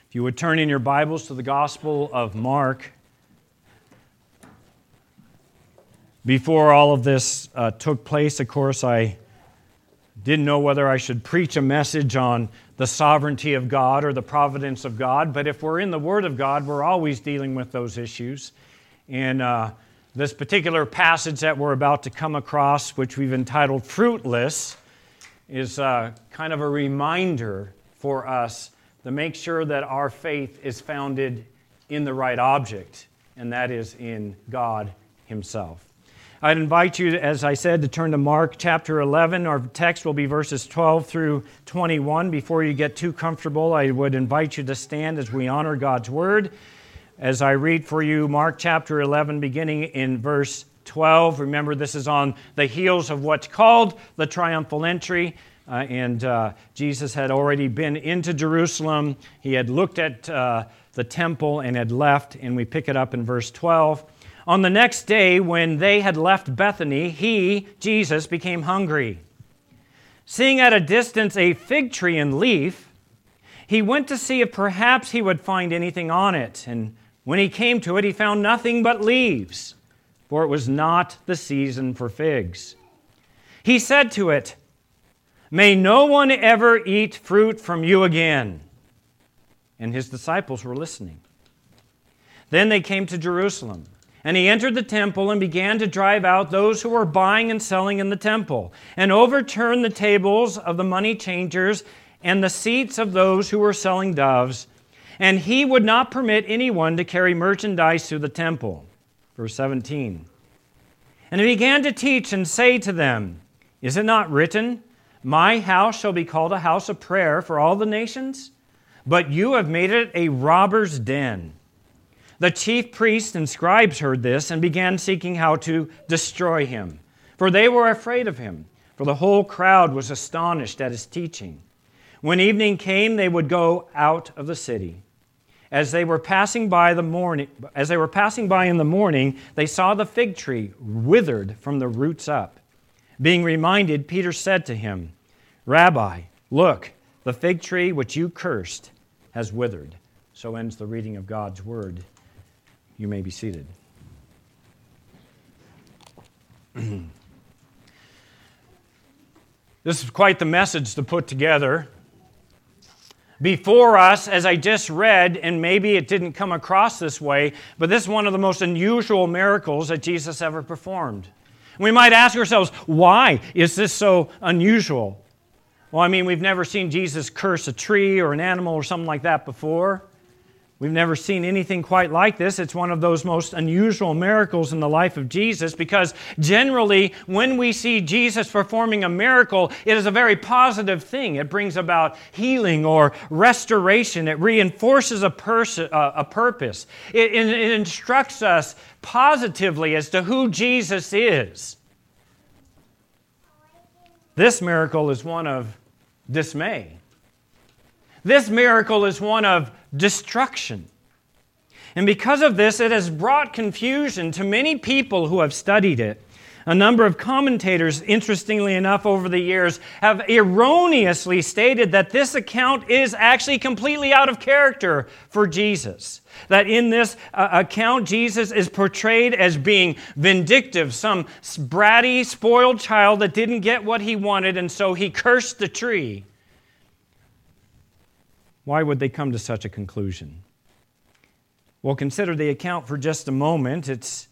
If you would turn in your Bibles to the Gospel of Mark. Before all of this took place, of course, I didn't know whether I should preach a message on the sovereignty of God or the providence of God, but if we're in the Word of God, we're always dealing with those issues. And this particular passage that we're about to come across, which we've entitled Fruitless, is kind of a reminder for us to make sure that our faith is founded in the right object, and that is in God Himself. I'd invite you, as I said, to turn to Mark chapter 11. Our text will be verses 12 through 21. Before you get too comfortable, I would invite you to stand as we honor God's Word. As I read for you Mark chapter 11, beginning in verse 12. Remember, this is on the heels of what's called the triumphal entry. Jesus had already been into Jerusalem. He had looked at the temple and had left, and we pick it up in verse 12. On the next day, when they had left Bethany, he, Jesus, became hungry. Seeing at a distance a fig tree in leaf, he went to see if perhaps he would find anything on it. And when he came to it, he found nothing but leaves, for it was not the season for figs. He said to it, "May no one ever eat fruit from you again." And his disciples were listening. Then they came to Jerusalem. And he entered the temple and began to drive out those who were buying and selling in the temple, and overturned the tables of the money changers and the seats of those who were selling doves. And he would not permit anyone to carry merchandise through the temple. Verse 17. And he began to teach and say to them, "Is it not written, 'My house shall be called a house of prayer for all the nations'? But you have made it a robber's den." The chief priests and scribes heard this and began seeking how to destroy him, for they were afraid of him, for the whole crowd was astonished at his teaching. When evening came, they would go out of the city. As they were passing by in the morning, they saw the fig tree withered from the roots up. Being reminded, Peter said to him, "Rabbi, look, the fig tree which you cursed has withered." So ends the reading of God's Word. You may be seated. This is quite the message to put together. Before us, as I just read, and maybe it didn't come across this way, but this is one of the most unusual miracles that Jesus ever performed. We might ask ourselves, why is this so unusual? Well, I mean, we've never seen Jesus curse a tree or an animal or something like that before. We've never seen anything quite like this. It's one of those most unusual miracles in the life of Jesus because generally when we see Jesus performing a miracle, it is a very positive thing. It brings about healing or restoration. It reinforces a purpose. It instructs us positively as to who Jesus is. This miracle is one of dismay. This miracle is one of destruction. And because of this, it has brought confusion to many people who have studied it. A number of commentators, interestingly enough, over the years, have erroneously stated that this account is actually completely out of character for Jesus. That in this account, Jesus is portrayed as being vindictive, some bratty, spoiled child that didn't get what he wanted, and so he cursed the tree. Why would they come to such a conclusion? Well, consider the account for just a moment. It's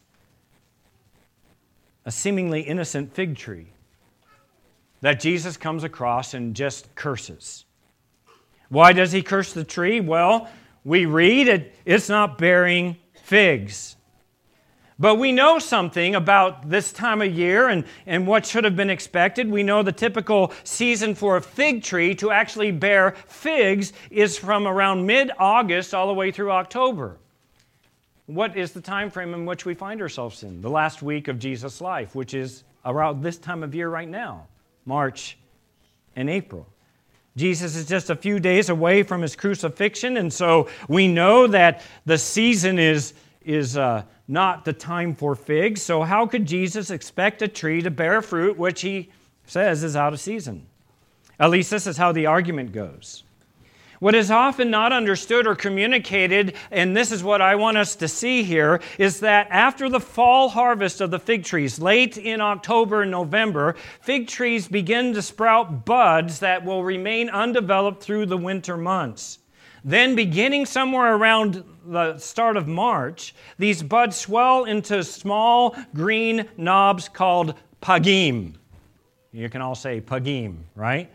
a seemingly innocent fig tree that Jesus comes across and just curses. Why does he curse the tree? Well, we read it's not bearing figs. But we know something about this time of year and what should have been expected. We know the typical season for a fig tree to actually bear figs is from around mid-August all the way through October. What is the time frame in which we find ourselves in? The last week of Jesus' life, which is around this time of year right now, March and April. Jesus is just a few days away from his crucifixion, and so we know that the season is not the time for figs. So how could Jesus expect a tree to bear fruit which he says is out of season? At least this is how the argument goes. What is often not understood or communicated, and this is what I want us to see here, is that after the fall harvest of the fig trees, late in October and November, fig trees begin to sprout buds that will remain undeveloped through the winter months. Then, beginning somewhere around the start of March, these buds swell into small green knobs called pagim. You can all say pagim, right?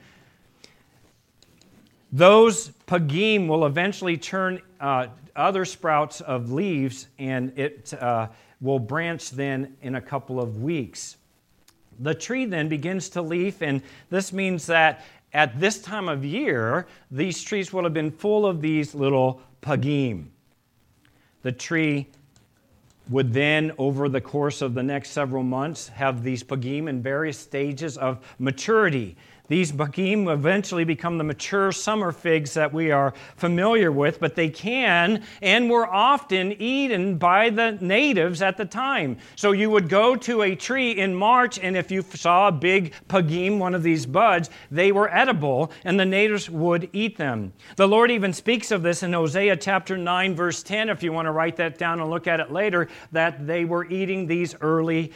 Those pagim will eventually turn other sprouts of leaves, and it will branch then in a couple of weeks. The tree then begins to leaf, and this means that at this time of year, these trees will have been full of these little pagim. The tree would then, over the course of the next several months, have these pagim in various stages of maturity. These pagim eventually become the mature summer figs that we are familiar with, but they can and were often eaten by the natives at the time. So you would go to a tree in March, and if you saw a big pagim, one of these buds, they were edible, and the natives would eat them. The Lord even speaks of this in Hosea chapter 9, verse 10, if you want to write that down and look at it later, that they were eating these early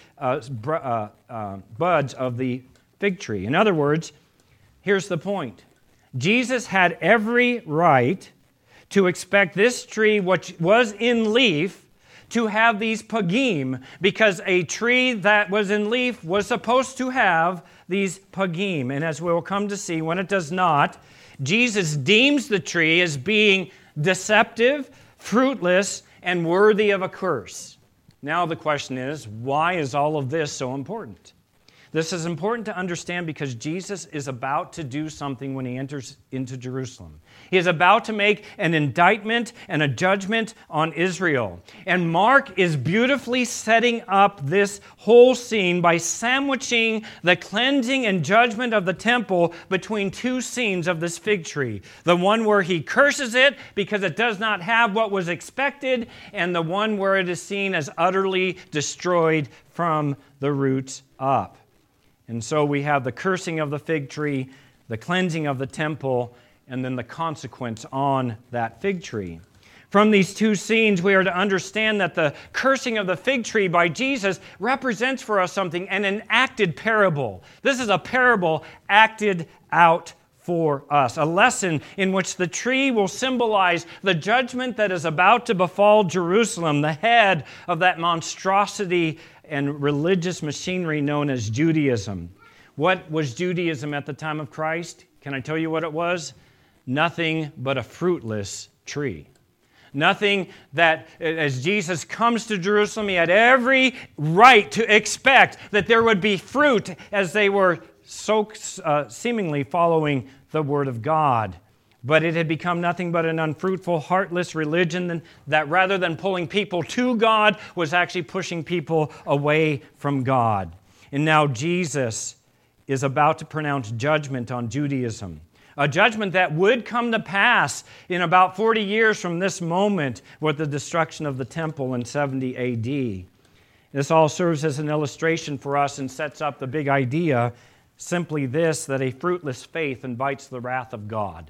buds of the fig tree. In other words, here's the point. Jesus had every right to expect this tree, which was in leaf, to have these pagim, because a tree that was in leaf was supposed to have these pagim. And as we will come to see, when it does not, Jesus deems the tree as being deceptive, fruitless, and worthy of a curse. Now the question is, why is all of this so important? This is important to understand because Jesus is about to do something when he enters into Jerusalem. He is about to make an indictment and a judgment on Israel. And Mark is beautifully setting up this whole scene by sandwiching the cleansing and judgment of the temple between two scenes of this fig tree. The one where he curses it because it does not have what was expected, and the one where it is seen as utterly destroyed from the roots up. And so we have the cursing of the fig tree, the cleansing of the temple, and then the consequence on that fig tree. From these two scenes, we are to understand that the cursing of the fig tree by Jesus represents for us something, an enacted parable. This is a parable acted out for us, a lesson in which the tree will symbolize the judgment that is about to befall Jerusalem, the head of that monstrosity and religious machinery known as Judaism. What was Judaism at the time of Christ? Can I tell you what it was? Nothing but a fruitless tree. Nothing that, as Jesus comes to Jerusalem, he had every right to expect that there would be fruit as they were so seemingly following the Word of God. But it had become nothing but an unfruitful, heartless religion that rather than pulling people to God, was actually pushing people away from God. And now Jesus is about to pronounce judgment on Judaism. A judgment that would come to pass in about 40 years from this moment with the destruction of the temple in 70 A.D. This all serves as an illustration for us and sets up the big idea, simply this, that a fruitless faith invites the wrath of God.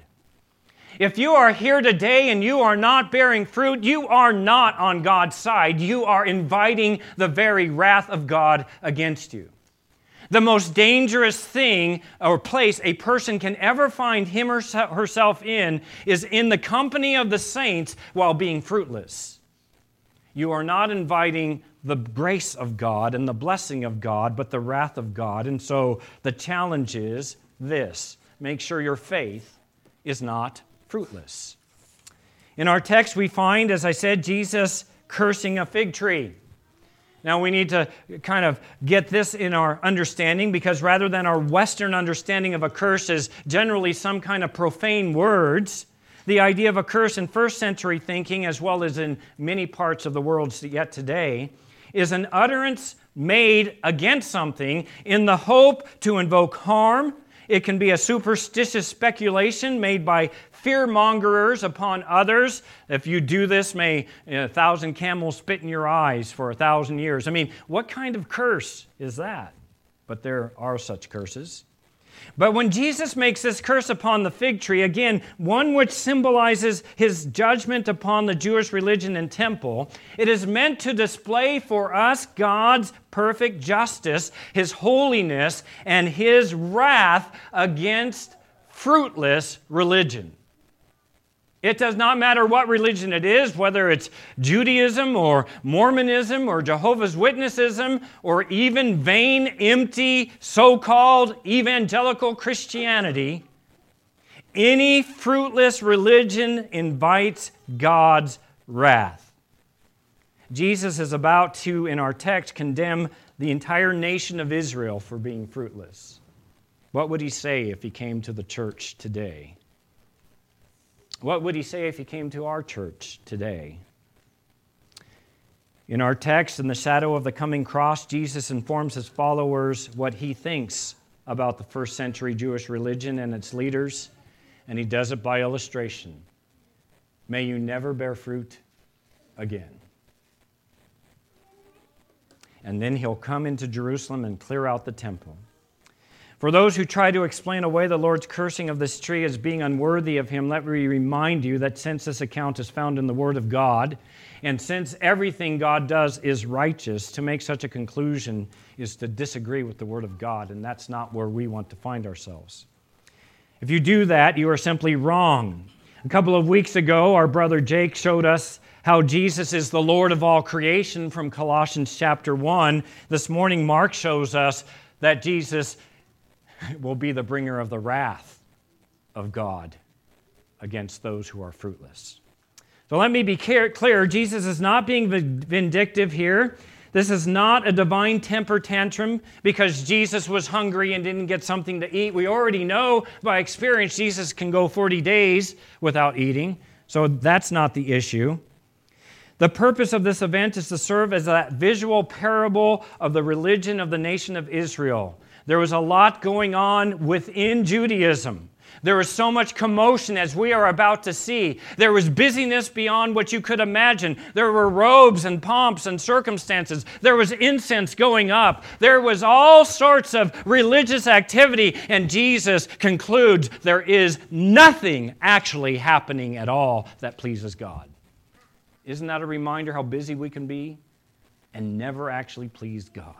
If you are here today and you are not bearing fruit, you are not on God's side. You are inviting the very wrath of God against you. The most dangerous thing or place a person can ever find him or herself in is in the company of the saints while being fruitless. You are not inviting the grace of God and the blessing of God, but the wrath of God. And so the challenge is this: make sure your faith is not fruitless. In our text, we find, as I said, Jesus cursing a fig tree. Now, we need to kind of get this in our understanding, because rather than our Western understanding of a curse as generally some kind of profane words, the idea of a curse in first century thinking, as well as in many parts of the world yet today, is an utterance made against something in the hope to invoke harm. It can be a superstitious speculation made by fear-mongerers upon others. If you do this, may 1,000 camels spit in your eyes for 1,000 years. I mean, what kind of curse is that? But there are such curses. But when Jesus makes this curse upon the fig tree, again, one which symbolizes his judgment upon the Jewish religion and temple, it is meant to display for us God's perfect justice, his holiness, and his wrath against fruitless religion. It does not matter what religion it is, whether it's Judaism or Mormonism or Jehovah's Witnessism or even vain, empty, so-called evangelical Christianity. Any fruitless religion invites God's wrath. Jesus is about to, in our text, condemn the entire nation of Israel for being fruitless. What would he say if he came to the church today? What would he say if he came to our church today? In our text, in the shadow of the coming cross, Jesus informs his followers what he thinks about the first century Jewish religion and its leaders, and he does it by illustration. May you never bear fruit again. And then he'll come into Jerusalem and clear out the temple. For those who try to explain away the Lord's cursing of this tree as being unworthy of him, let me remind you that since this account is found in the Word of God, and since everything God does is righteous, to make such a conclusion is to disagree with the Word of God, and that's not where we want to find ourselves. If you do that, you are simply wrong. A couple of weeks ago, our brother Jake showed us how Jesus is the Lord of all creation from Colossians chapter 1. This morning, Mark shows us that Jesus will be the bringer of the wrath of God against those who are fruitless. So let me be clear, Jesus is not being vindictive here. This is not a divine temper tantrum because Jesus was hungry and didn't get something to eat. We already know by experience Jesus can go 40 days without eating, so that's not the issue. The purpose of this event is to serve as that visual parable of the religion of the nation of Israel. There was a lot going on within Judaism. There was so much commotion, as we are about to see. There was busyness beyond what you could imagine. There were robes and pomps and circumstances. There was incense going up. There was all sorts of religious activity, and Jesus concludes there is nothing actually happening at all that pleases God. Isn't that a reminder how busy we can be and never actually please God?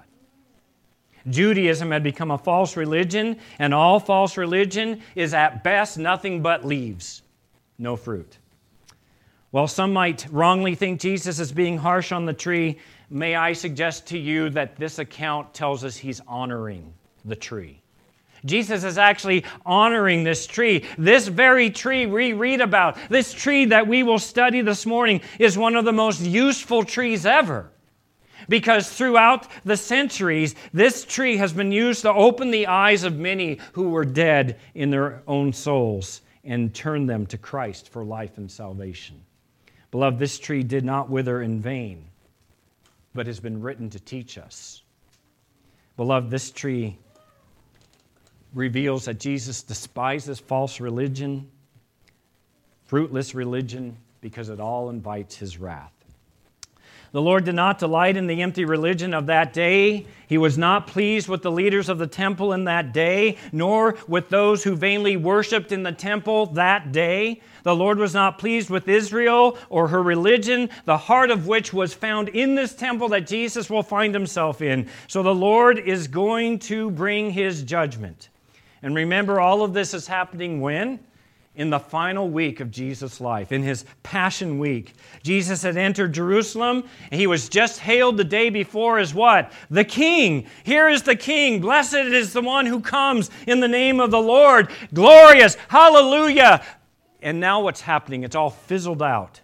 Judaism had become a false religion, and all false religion is at best nothing but leaves, no fruit. While some might wrongly think Jesus is being harsh on the tree, may I suggest to you that this account tells us he's honoring the tree. Jesus is actually honoring this tree. This very tree we read about, this tree that we will study this morning, is one of the most useful trees ever. Because throughout the centuries, this tree has been used to open the eyes of many who were dead in their own souls and turn them to Christ for life and salvation. Beloved, this tree did not wither in vain, but has been written to teach us. Beloved, this tree reveals that Jesus despises false religion, fruitless religion, because it all invites his wrath. The Lord did not delight in the empty religion of that day. He was not pleased with the leaders of the temple in that day, nor with those who vainly worshiped in the temple that day. The Lord was not pleased with Israel or her religion, the heart of which was found in this temple that Jesus will find himself in. So the Lord is going to bring his judgment. And remember, all of this is happening when? In the final week of Jesus' life, in his Passion Week. Jesus had entered Jerusalem, and he was just hailed the day before as what? The King. Here is the King. Blessed is the one who comes in the name of the Lord. Glorious. Hallelujah. And now what's happening? It's all fizzled out.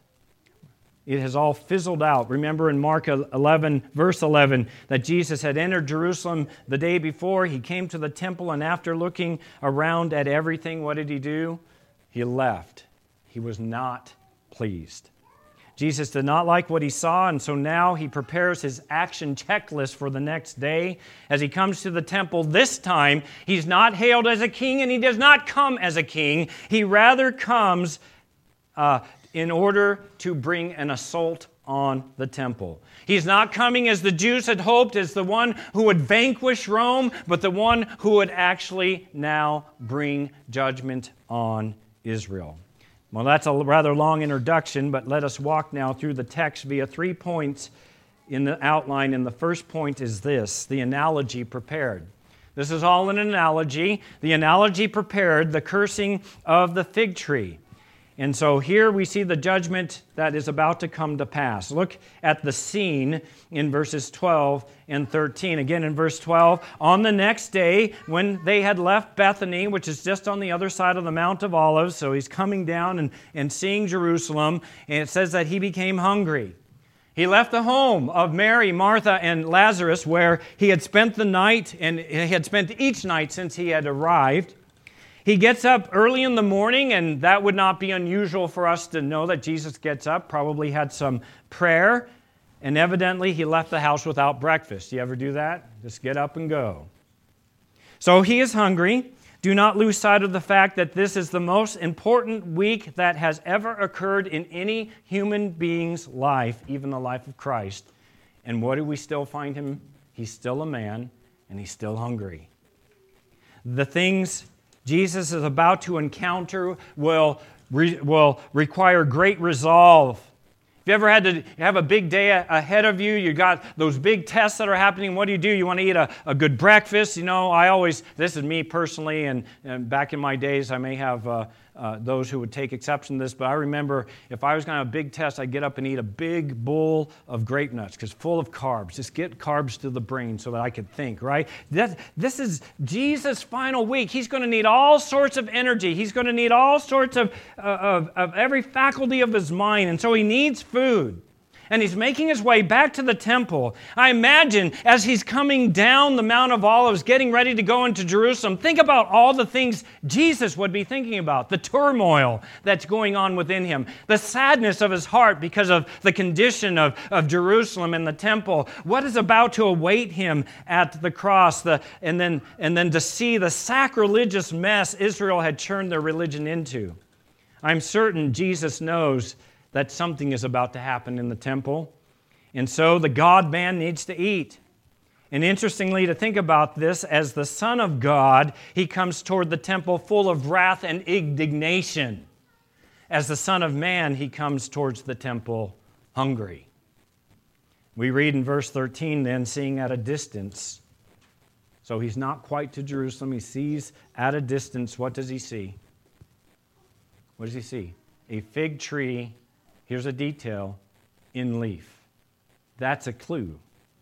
It has all fizzled out. Remember in Mark 11, verse 11, that Jesus had entered Jerusalem the day before. He came to the temple, and after looking around at everything, what did he do? He left. He was not pleased. Jesus did not like what he saw, and so now he prepares his action checklist for the next day. As he comes to the temple this time, he's not hailed as a king, and he does not come as a king. He rather comes in order to bring an assault on the temple. He's not coming as the Jews had hoped, as the one who would vanquish Rome, but the one who would actually now bring judgment on Israel. Well, that's a rather long introduction, but let us walk now through the text via 3 points in the outline. And the first point is this: the analogy prepared. This is all an analogy. The analogy prepared, the cursing of the fig tree. And so here we see the judgment that is about to come to pass. Look at the scene in verses 12 and 13. Again, in verse 12, on the next day when they had left Bethany, which is just on the other side of the Mount of Olives, so he's coming down and seeing Jerusalem, and it says that he became hungry. He left the home of Mary, Martha, and Lazarus, where he had spent the night, and he had spent each night since he had arrived. He gets up early in the morning, and that would not be unusual for us to know that Jesus gets up, probably had some prayer, and evidently he left the house without breakfast. You ever do that? Just get up and go. So he is hungry. Do not lose sight of the fact that this is the most important week that has ever occurred in any human being's life, even the life of Christ. And what do we still find him? He's still a man, and he's still hungry. The things Jesus is about to encounter will require great resolve. If you ever had to have a big day ahead of you, you got those big tests that are happening, what do? You want to eat a good breakfast. You know, this is me personally, and back in my days, I may have those who would take exception to this, but I remember if I was going to have a big test, I'd get up and eat a big bowl of grape nuts, because full of carbs. Just get carbs to the brain so that I could think, right? This is Jesus' final week. He's going to need all sorts of energy. He's going to need all sorts of every faculty of his mind, and so he needs food. And he's making his way back to the temple. I imagine as he's coming down the Mount of Olives, getting ready to go into Jerusalem, think about all the things Jesus would be thinking about. The turmoil that's going on within him. The sadness of his heart because of the condition of Jerusalem and the temple. What is about to await him at the cross. And then to see the sacrilegious mess Israel had turned their religion into. I'm certain Jesus knows that something is about to happen in the temple. And so the God-man needs to eat. And interestingly, to think about this, as the Son of God, he comes toward the temple full of wrath and indignation. As the Son of Man, he comes towards the temple hungry. We read in verse 13 then, seeing at a distance. So he's not quite to Jerusalem. He sees at a distance, what does he see? What does he see? A fig tree. Here's a detail, in leaf. That's a clue.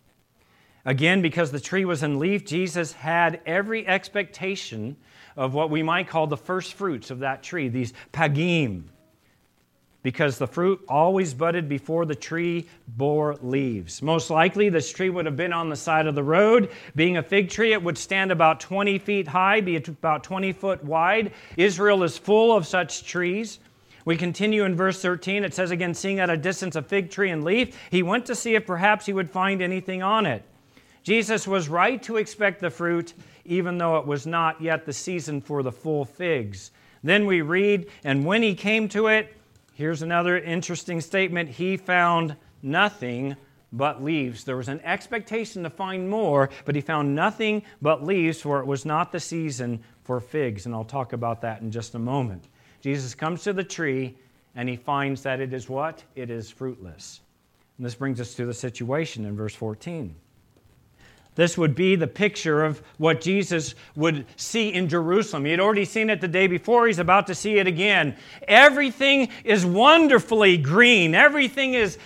Again, because the tree was in leaf, Jesus had every expectation of what we might call the first fruits of that tree, these pagim, because the fruit always budded before the tree bore leaves. Most likely, this tree would have been on the side of the road. Being a fig tree, it would stand about 20 feet high, be about 20 foot wide. Israel is full of such trees. We continue in verse 13. It says again, seeing at a distance a fig tree and leaf, he went to see if perhaps he would find anything on it. Jesus was right to expect the fruit, even though it was not yet the season for the full figs. Then we read, and when he came to it, here's another interesting statement, he found nothing but leaves. There was an expectation to find more, but he found nothing but leaves, for it was not the season for figs. And I'll talk about that in just a moment. Jesus comes to the tree, and he finds that it is what? It is fruitless. And this brings us to the situation in verse 14. This would be the picture of what Jesus would see in Jerusalem. He had already seen it the day before. He's about to see it again. Everything is wonderfully green. Everything is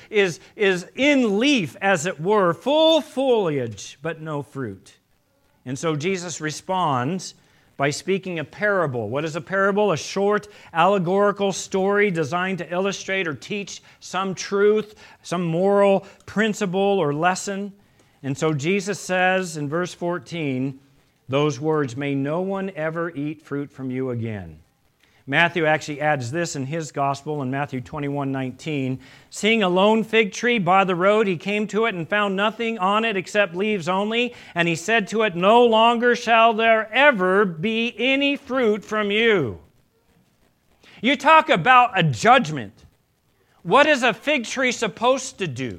in leaf, as it were, full foliage, but no fruit. And so Jesus responds by speaking a parable. What is a parable? A short allegorical story designed to illustrate or teach some truth, some moral principle or lesson. And so Jesus says in verse 14, those words, may no one ever eat fruit from you again. Matthew actually adds this in his gospel in Matthew 21:19. Seeing a lone fig tree by the road, he came to it and found nothing on it except leaves only. And he said to it, no longer shall there ever be any fruit from you. You talk about a judgment. What is a fig tree supposed to do?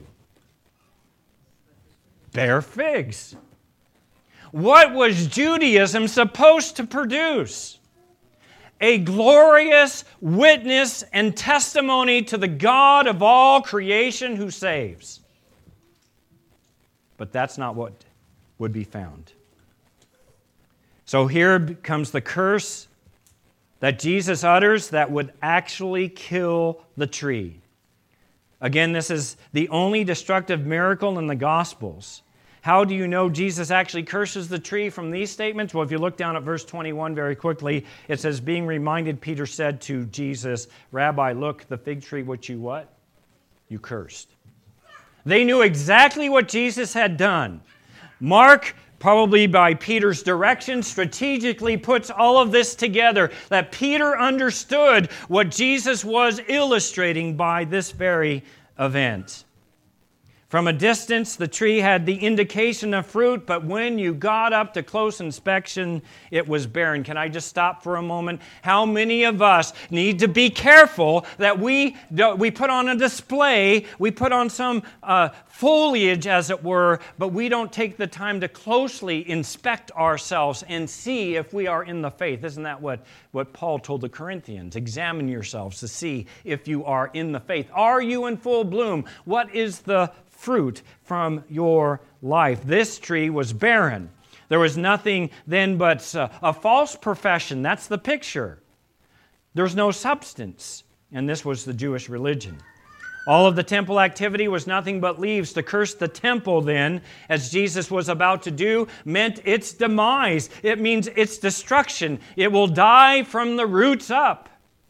Bear figs. What was Judaism supposed to produce? A glorious witness and testimony to the God of all creation who saves. But that's not what would be found. So here comes the curse that Jesus utters that would actually kill the tree. Again, this is the only destructive miracle in the Gospels. How do you know Jesus actually curses the tree from these statements? Well, if you look down at verse 21 very quickly, it says, being reminded, Peter said to Jesus, Rabbi, look, the fig tree which you what? You cursed. They knew exactly what Jesus had done. Mark, probably by Peter's direction, strategically puts all of this together, that Peter understood what Jesus was illustrating by this very event. From a distance, the tree had the indication of fruit, but when you got up to close inspection, it was barren. Can I just stop for a moment? How many of us need to be careful that we put on a display, we put on some foliage, as it were, but we don't take the time to closely inspect ourselves and see if we are in the faith. Isn't that what Paul told the Corinthians? Examine yourselves to see if you are in the faith. Are you in full bloom? What is the fruit from your life? This tree was barren. There was nothing then but a false profession. That's the picture. There's no substance. And this was the Jewish religion. All of the temple activity was nothing but leaves. To curse the temple then, as Jesus was about to do, meant its demise. It means its destruction. It will die from the roots up.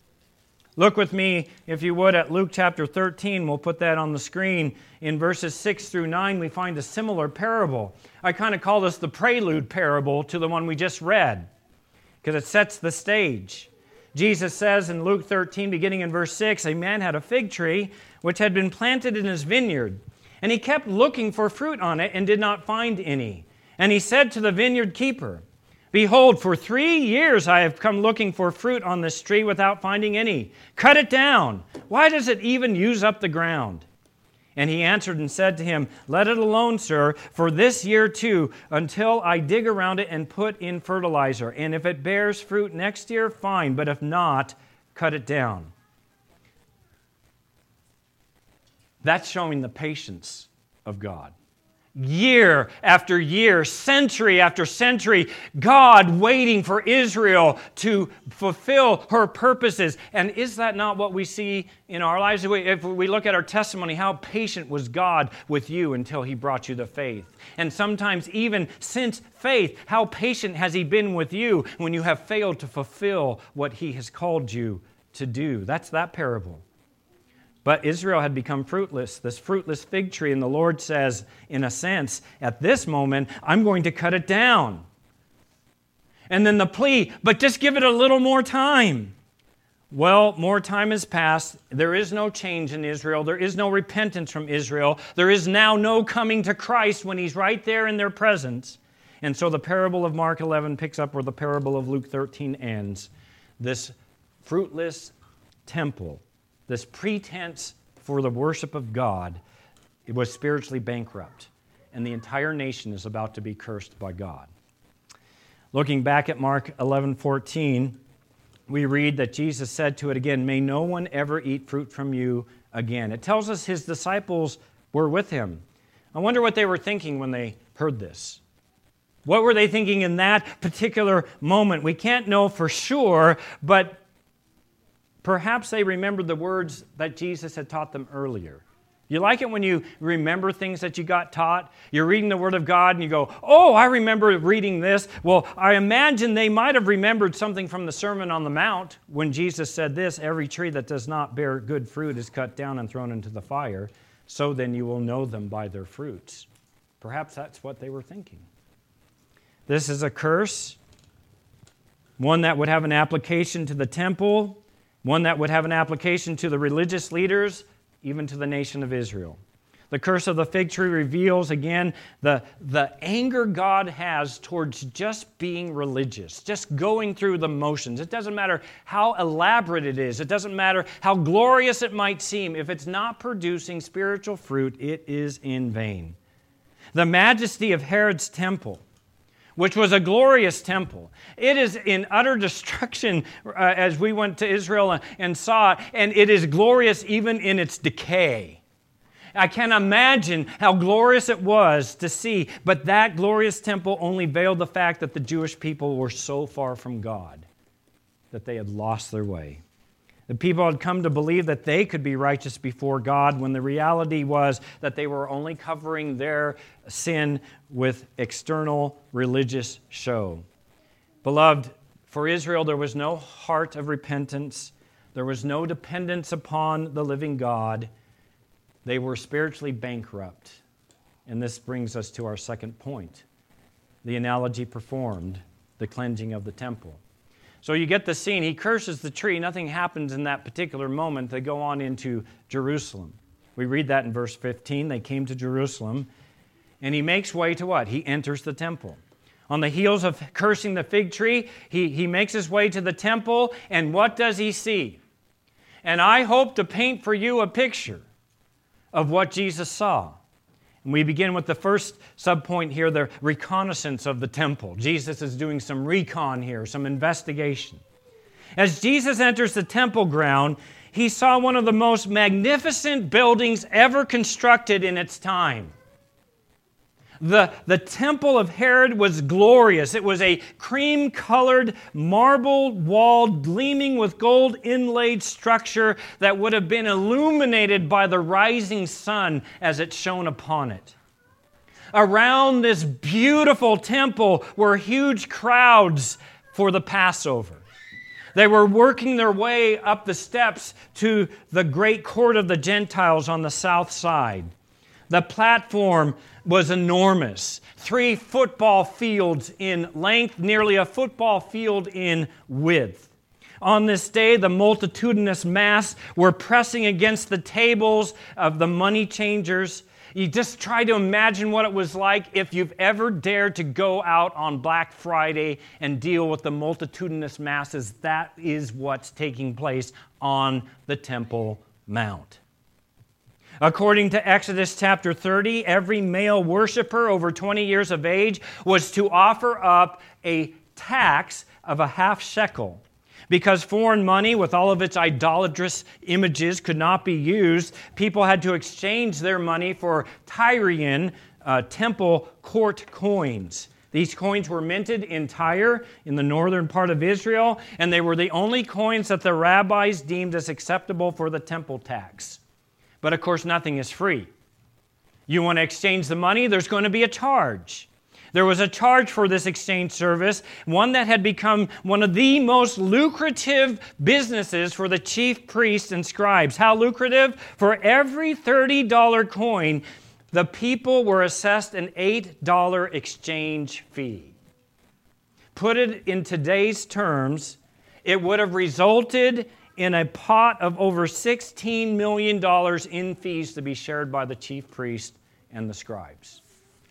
Look with me, if you would, at Luke chapter 13. We'll put that on the screen. In verses 6 through 9, we find a similar parable. I kind of call this the prelude parable to the one we just read, because it sets the stage. Jesus says in Luke 13, beginning in verse 6, a man had a fig tree which had been planted in his vineyard, and he kept looking for fruit on it and did not find any. And he said to the vineyard keeper, behold, for 3 years I have come looking for fruit on this tree without finding any. Cut it down. Why does it even use up the ground? And he answered and said to him, let it alone, sir, for this year too, until I dig around it and put in fertilizer. And if it bears fruit next year, fine, but if not, cut it down. That's showing the patience of God. Year after year, century after century, God waiting for Israel to fulfill her purposes. And is that not what we see in our lives? If we look at our testimony, how patient was God with you until He brought you to faith? And sometimes even since faith, how patient has He been with you when you have failed to fulfill what He has called you to do? That's that parable. But Israel had become fruitless, this fruitless fig tree, and the Lord says, in a sense, at this moment, I'm going to cut it down. And then the plea, but just give it a little more time. Well, more time has passed. There is no change in Israel. There is no repentance from Israel. There is now no coming to Christ when He's right there in their presence. And so the parable of Mark 11 picks up where the parable of Luke 13 ends. This fruitless temple, this pretense for the worship of God, it was spiritually bankrupt. And the entire nation is about to be cursed by God. Looking back at Mark 11:14, we read that Jesus said to it again, may no one ever eat fruit from you again. It tells us His disciples were with Him. I wonder what they were thinking when they heard this. What were they thinking in that particular moment? We can't know for sure, but perhaps they remembered the words that Jesus had taught them earlier. You like it when you remember things that you got taught? You're reading the Word of God and you go, oh, I remember reading this. Well, I imagine they might have remembered something from the Sermon on the Mount when Jesus said this, every tree that does not bear good fruit is cut down and thrown into the fire. So then you will know them by their fruits. Perhaps that's what they were thinking. This is a curse, one that would have an application to the temple, one that would have an application to the religious leaders, even to the nation of Israel. The curse of the fig tree reveals, again, the anger God has towards just being religious, just going through the motions. It doesn't matter how elaborate it is. It doesn't matter how glorious it might seem. If it's not producing spiritual fruit, it is in vain. The majesty of Herod's temple, which was a glorious temple. It is in utter destruction as we went to Israel and saw it, and it is glorious even in its decay. I can't imagine how glorious it was to see, but that glorious temple only veiled the fact that the Jewish people were so far from God that they had lost their way. The people had come to believe that they could be righteous before God when the reality was that they were only covering their sin with external religious show. Beloved, for Israel there was no heart of repentance. There was no dependence upon the living God. They were spiritually bankrupt. And this brings us to our second point. The analogy performed, the cleansing of the temple. So you get the scene. He curses the tree. Nothing happens in that particular moment. They go on into Jerusalem. We read that in verse 15. They came to Jerusalem. And he makes way to what? He enters the temple. On the heels of cursing the fig tree, he makes his way to the temple. And what does he see? And I hope to paint for you a picture of what Jesus saw. And we begin with the first subpoint here, the reconnaissance of the temple. Jesus is doing some recon here, some investigation. As Jesus enters the temple ground, he saw one of the most magnificent buildings ever constructed in its time. The temple of Herod was glorious. It was a cream-colored, marble-walled, gleaming with gold inlaid structure that would have been illuminated by the rising sun as it shone upon it. Around this beautiful temple were huge crowds for the Passover. They were working their way up the steps to the great court of the Gentiles on the south side. The platform was enormous. 3 football fields in length, nearly a football field in width. On this day, the multitudinous mass were pressing against the tables of the money changers. You just try to imagine what it was like if you've ever dared to go out on Black Friday and deal with the multitudinous masses. That is what's taking place on the Temple Mount. According to Exodus chapter 30, every male worshiper over 20 years of age was to offer up a tax of a half shekel. Because foreign money with all of its idolatrous images could not be used, people had to exchange their money for Tyrian temple court coins. These coins were minted in Tyre, in the northern part of Israel, and they were the only coins that the rabbis deemed as acceptable for the temple tax. But of course, nothing is free. You want to exchange the money, there's going to be a charge. There was a charge for this exchange service, one that had become one of the most lucrative businesses for the chief priests and scribes. How lucrative? For every $30 coin, the people were assessed an $8 exchange fee. Put it in today's terms, it would have resulted in a pot of over $16 million in fees to be shared by the chief priest and the scribes.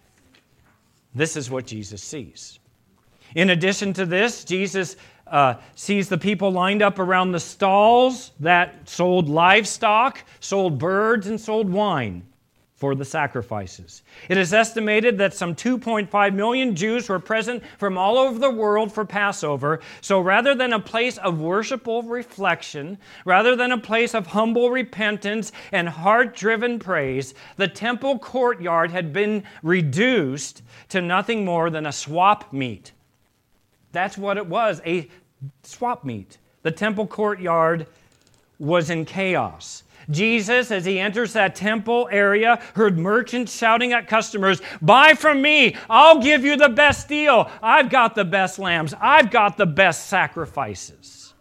This is what Jesus sees. In addition to this, Jesus sees the people lined up around the stalls that sold livestock, sold birds, and sold wine for the sacrifices. It is estimated that some 2.5 million Jews were present from all over the world for Passover. So rather than a place of worshipful reflection, rather than a place of humble repentance and heart-driven praise, the temple courtyard had been reduced to nothing more than a swap meet. That's what it was, a swap meet. The temple courtyard was in chaos. Jesus, as he enters that temple area, heard merchants shouting at customers, "Buy from me, I'll give you the best deal. I've got the best lambs. I've got the best sacrifices."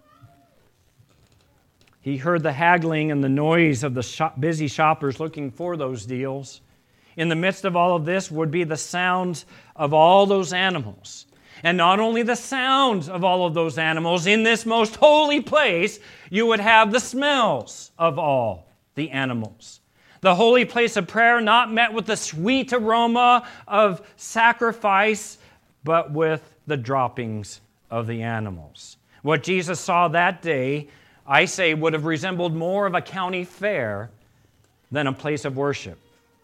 He heard the haggling and the noise of the busy shoppers looking for those deals. In the midst of all of this would be the sounds of all those animals. And not only the sounds of all of those animals, in this most holy place, you would have the smells of all the animals. The holy place of prayer not met with the sweet aroma of sacrifice, but with the droppings of the animals. What Jesus saw that day, I say, would have resembled more of a county fair than a place of worship.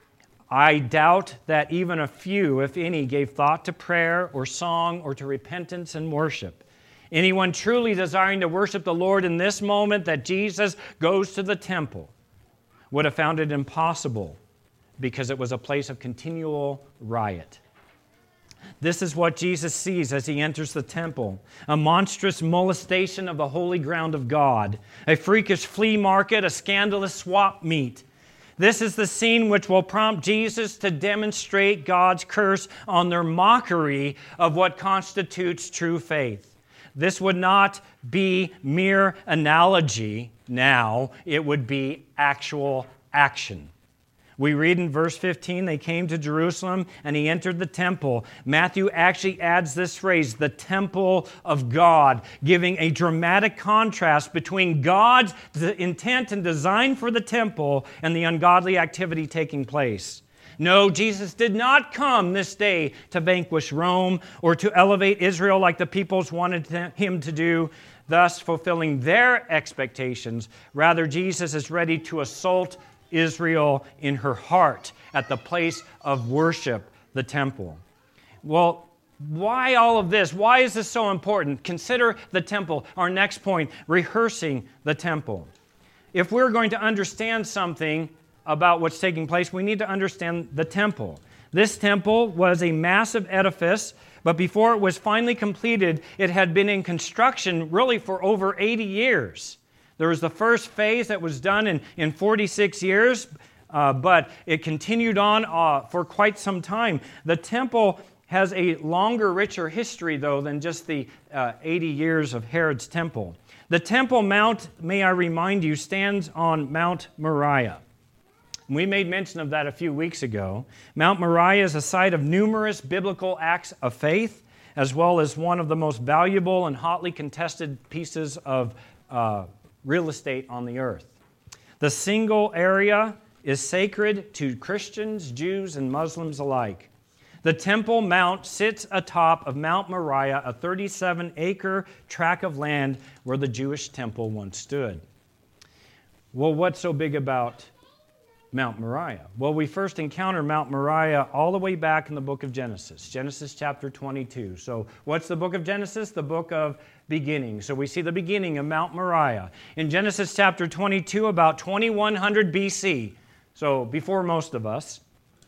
I doubt that even a few, if any, gave thought to prayer or song or to repentance and worship. Anyone truly desiring to worship the Lord in this moment that Jesus goes to the temple would have found it impossible because it was a place of continual riot. This is what Jesus sees as he enters the temple: a monstrous molestation of the holy ground of God, a freakish flea market, a scandalous swap meet. This is the scene which will prompt Jesus to demonstrate God's curse on their mockery of what constitutes true faith. This would not be mere analogy now, it would be actual action. We read in verse 15, they came to Jerusalem and he entered the temple. Matthew actually adds this phrase, the temple of God, giving a dramatic contrast between God's intent and design for the temple and the ungodly activity taking place. No, Jesus did not come this day to vanquish Rome or to elevate Israel like the peoples wanted him to do, thus fulfilling their expectations. Rather, Jesus is ready to assault Israel in her heart at the place of worship, the temple. Well, why all of this? Why is this so important? Consider the temple. Our next point, rehearsing the temple. If we're going to understand something about what's taking place, we need to understand the temple. This temple was a massive edifice, but before it was finally completed, it had been in construction really for over 80 years. There was the first phase that was done in 46 years, but it continued on for quite some time. The temple has a longer, richer history, though, than just the 80 years of Herod's temple. The Temple Mount, may I remind you, stands on Mount Moriah. We made mention of that a few weeks ago. Mount Moriah is a site of numerous biblical acts of faith, as well as one of the most valuable and hotly contested pieces of real estate on the earth. The single area is sacred to Christians, Jews, and Muslims alike. The Temple Mount sits atop of Mount Moriah, a 37-acre tract of land where the Jewish temple once stood. Well, what's so big about Mount Moriah? Well, we first encounter Mount Moriah all the way back in the book of Genesis, Genesis chapter 22. So what's the book of Genesis? The book of beginning. So we see the beginning of Mount Moriah. In Genesis chapter 22, about 2100 BC, so before most of us,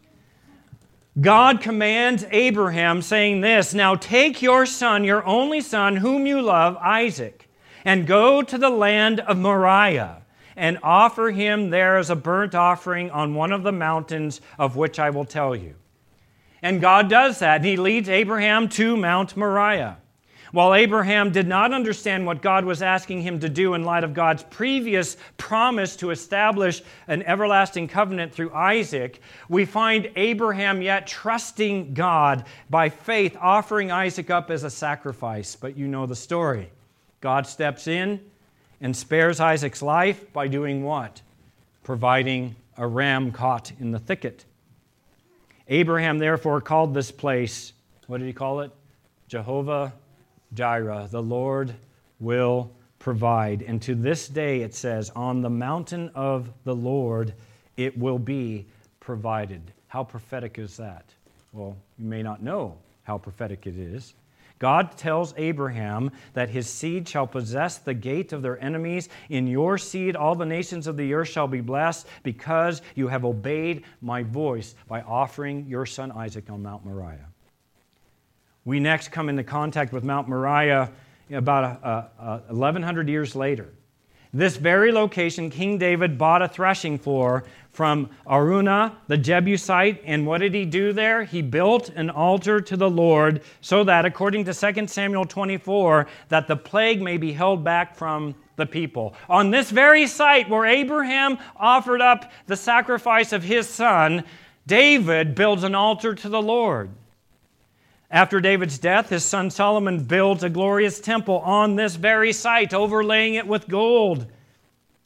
God commands Abraham, saying this, "Now take your son, your only son, whom you love, Isaac, and go to the land of Moriah, and offer him there as a burnt offering on one of the mountains of which I will tell you." And God does that, and he leads Abraham to Mount Moriah. While Abraham did not understand what God was asking him to do in light of God's previous promise to establish an everlasting covenant through Isaac, we find Abraham yet trusting God by faith, offering Isaac up as a sacrifice. But you know the story. God steps in and spares Isaac's life by doing what? Providing a ram caught in the thicket. Abraham therefore called this place, what did he call it? Jehovah Jireh, the Lord will provide. And to this day it says, on the mountain of the Lord it will be provided. How prophetic is that? Well, you may not know how prophetic it is. God tells Abraham that his seed shall possess the gate of their enemies. In your seed all the nations of the earth shall be blessed because you have obeyed my voice by offering your son Isaac on Mount Moriah. We next come into contact with Mount Moriah about 1,100 years later. This very location, King David bought a threshing floor from Araunah, the Jebusite, and what did he do there? He built an altar to the Lord so that, according to 2 Samuel 24, that the plague may be held back from the people. On this very site where Abraham offered up the sacrifice of his son, David builds an altar to the Lord. After David's death, his son Solomon builds a glorious temple on this very site, overlaying it with gold.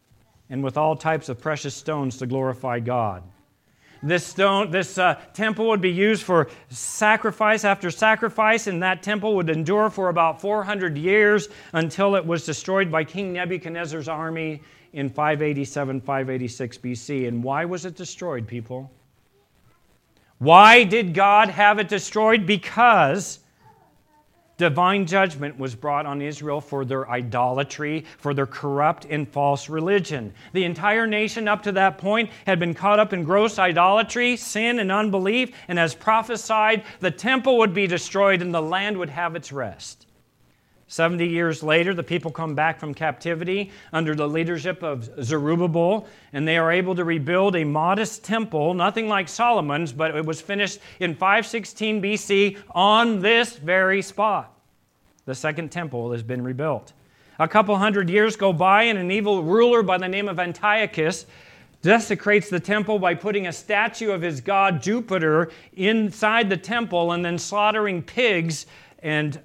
and with all types of precious stones to glorify God. This temple would be used for sacrifice after sacrifice, and that temple would endure for about 400 years until it was destroyed by King Nebuchadnezzar's army in 587, 586 BC. And why was it destroyed, people? Why did God have it destroyed? Because divine judgment was brought on Israel for their idolatry, for their corrupt and false religion. The entire nation up to that point had been caught up in gross idolatry, sin, and unbelief, and as prophesied, the temple would be destroyed and the land would have its rest. 70 years later, the people come back from captivity under the leadership of Zerubbabel, and they are able to rebuild a modest temple, nothing like Solomon's, but it was finished in 516 BC on this very spot. The second temple has been rebuilt. A couple hundred years go by, and an evil ruler by the name of Antiochus desecrates the temple by putting a statue of his god Jupiter inside the temple and then slaughtering pigs and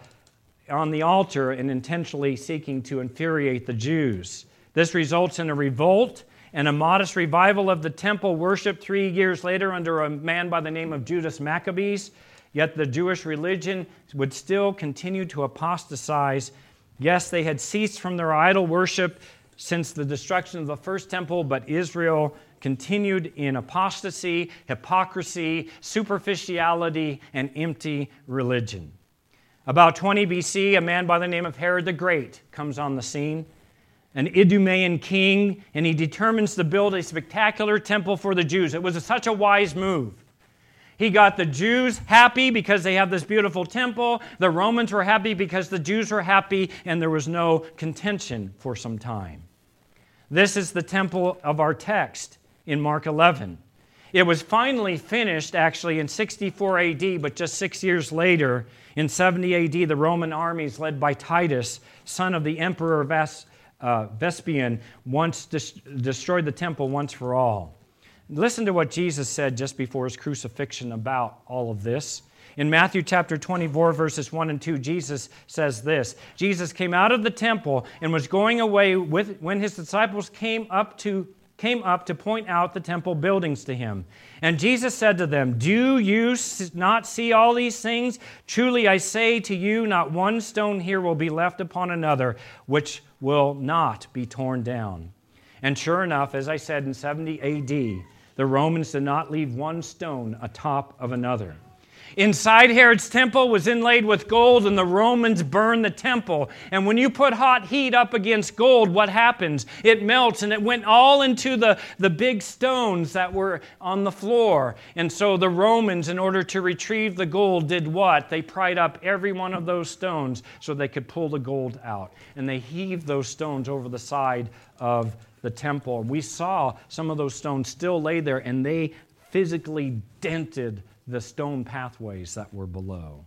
on the altar and intentionally seeking to infuriate the Jews. This results in a revolt and a modest revival of the temple worship 3 years later under a man by the name of Judas Maccabees. Yet the Jewish religion would still continue to apostatize. Yes, they had ceased from their idol worship since the destruction of the first temple, but Israel continued in apostasy, hypocrisy, superficiality, and empty religion. About 20 BC, a man by the name of Herod the Great comes on the scene, an Idumean king, and he determines to build a spectacular temple for the Jews. It was such a wise move. He got the Jews happy because they have this beautiful temple. The Romans were happy because the Jews were happy, and there was no contention for some time. This is the temple of our text in Mark 11. It was finally finished actually in 64 AD, but just 6 years later, in 70 AD, the Roman armies led by Titus, son of the Emperor Vespasian, once destroyed the temple once for all. Listen to what Jesus said just before his crucifixion about all of this. In Matthew chapter 24, verses 1 and 2, Jesus says this: Jesus came out of the temple and was going away when his disciples came up to point out the temple buildings to him. And Jesus said to them, "Do you not see all these things? Truly I say to you, not one stone here will be left upon another, which will not be torn down." And sure enough, as I said, in 70 AD, the Romans did not leave one stone atop of another. Inside Herod's temple was inlaid with gold, and the Romans burned the temple. And when you put hot heat up against gold, what happens? It melts, and it went all into the big stones that were on the floor. And so the Romans, in order to retrieve the gold, did what? They pried up every one of those stones so they could pull the gold out. And they heaved those stones over the side of the temple. We saw some of those stones still lay there, and they physically dented the stone pathways that were below.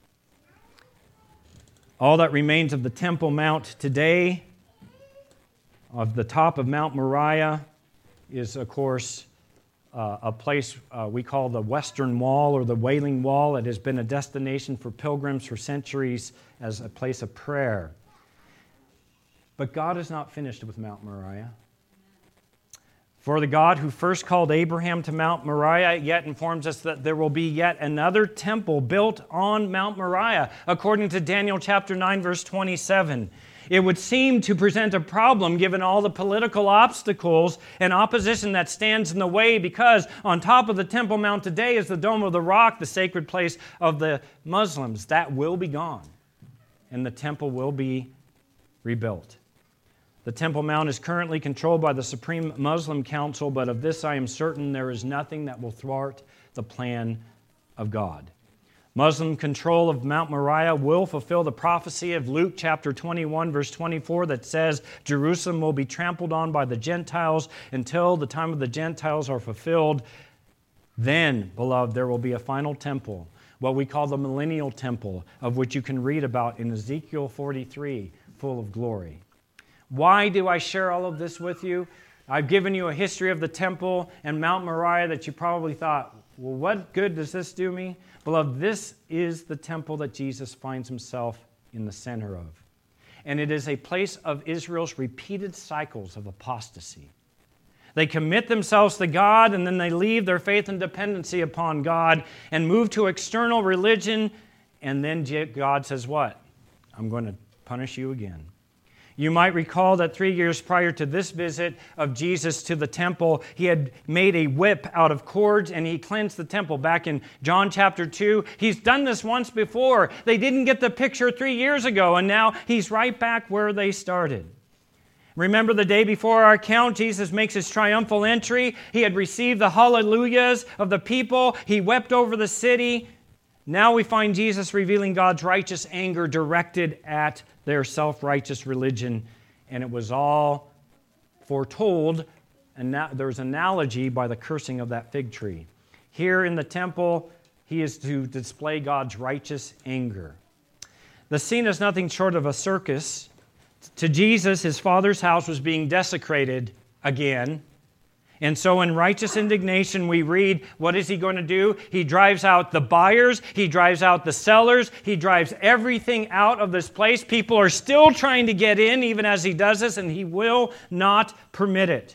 All that remains of the Temple Mount today, of the top of Mount Moriah, is, of course, a place we call the Western Wall or the Wailing Wall. It has been a destination for pilgrims for centuries as a place of prayer. But God is not finished with Mount Moriah. For the God who first called Abraham to Mount Moriah yet informs us that there will be yet another temple built on Mount Moriah, according to Daniel chapter 9, verse 27. It would seem to present a problem given all the political obstacles and opposition that stands in the way, because on top of the Temple Mount today is the Dome of the Rock, the sacred place of the Muslims. That will be gone, and the temple will be rebuilt. The Temple Mount is currently controlled by the Supreme Muslim Council, but of this I am certain: there is nothing that will thwart the plan of God. Muslim control of Mount Moriah will fulfill the prophecy of Luke chapter 21, verse 24, that says Jerusalem will be trampled on by the Gentiles until the time of the Gentiles are fulfilled. Then, beloved, there will be a final temple, what we call the millennial temple, of which you can read about in Ezekiel 43, full of glory. Why do I share all of this with you? I've given you a history of the temple and Mount Moriah that you probably thought, well, what good does this do me? Beloved, this is the temple that Jesus finds himself in the center of. and it is a place of Israel's repeated cycles of apostasy. They commit themselves to God, and then they leave their faith and dependency upon God and move to external religion, and then God says what? I'm going to punish you again. You might recall that 3 years prior to this visit of Jesus to the temple, he had made a whip out of cords and he cleansed the temple. Back in John chapter 2, he's done this once before. They didn't get the picture 3 years ago, and now he's right back where they started. Remember the day before our account, Jesus makes his triumphal entry. He had received the hallelujahs of the people. He wept over the city. Now we find Jesus revealing God's righteous anger directed at their self-righteous religion, and it was all foretold, and there's an analogy by the cursing of that fig tree. Here in the temple, he is to display God's righteous anger. The scene is nothing short of a circus. To Jesus, his Father's house was being desecrated again. And so in righteous indignation, we read, what is he going to do? He drives out the buyers. He drives out the sellers. He drives everything out of this place. People are still trying to get in even as he does this, and he will not permit it.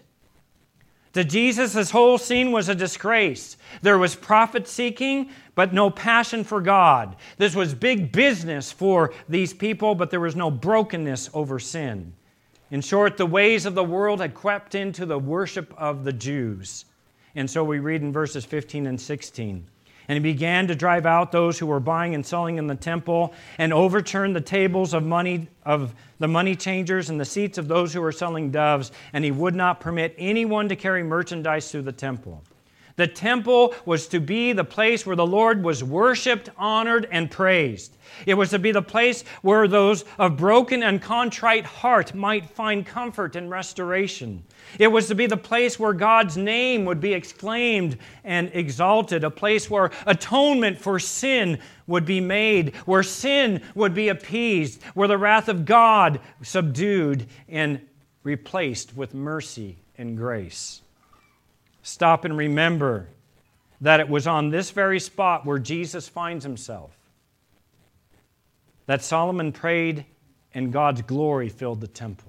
To Jesus, this whole scene was a disgrace. There was profit-seeking, but no passion for God. This was big business for these people, but there was no brokenness over sin. In short, the ways of the world had crept into the worship of the Jews. And so we read in verses 15 and 16. And he began to drive out those who were buying and selling in the temple, and overturned the tables of the money changers and the seats of those who were selling doves, and he would not permit anyone to carry merchandise through the temple. The temple was to be the place where the Lord was worshiped, honored, and praised. It was to be the place where those of broken and contrite heart might find comfort and restoration. It was to be the place where God's name would be exclaimed and exalted, a place where atonement for sin would be made, where sin would be appeased, where the wrath of God subdued and replaced with mercy and grace. Stop and remember that it was on this very spot where Jesus finds himself that Solomon prayed and God's glory filled the temple.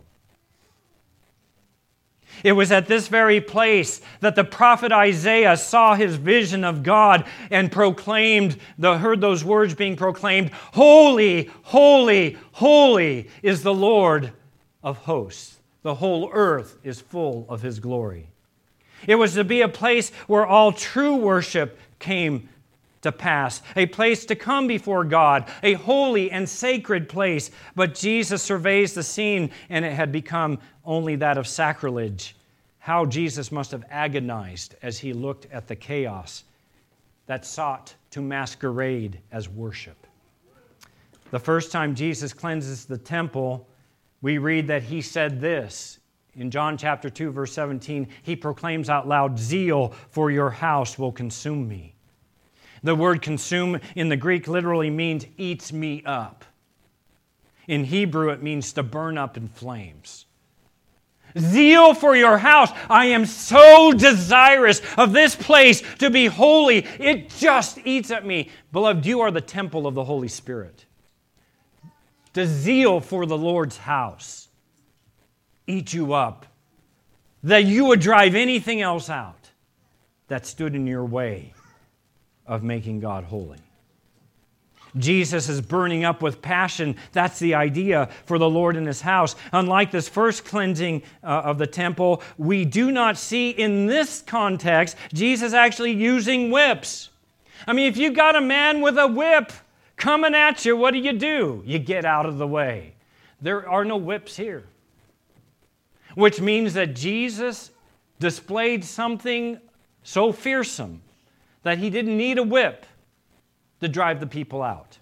It was at this very place that the prophet Isaiah saw his vision of God and heard those words being proclaimed, "Holy, holy, holy is the Lord of hosts. The whole earth is full of his glory." It was to be a place where all true worship came to pass, a place to come before God, a holy and sacred place. But Jesus surveys the scene, and it had become only that of sacrilege. How Jesus must have agonized as he looked at the chaos that sought to masquerade as worship. The first time Jesus cleanses the temple, we read that he said this. In John chapter 2, verse 17, he proclaims out loud, "Zeal for your house will consume me." The word consume in the Greek literally means eats me up. In Hebrew, it means to burn up in flames. Zeal for your house. I am so desirous of this place to be holy. It just eats at me. Beloved, you are the temple of the Holy Spirit. The zeal for the Lord's house eat you up, that you would drive anything else out that stood in your way of making God holy. Jesus is burning up with passion. That's the idea for the Lord in his house. Unlike this first cleansing of the temple, we do not see in this context Jesus actually using whips. I mean, if you got a man with a whip coming at you, what do? You get out of the way. There are no whips here. Which means that Jesus displayed something so fearsome that he didn't need a whip to drive the people out.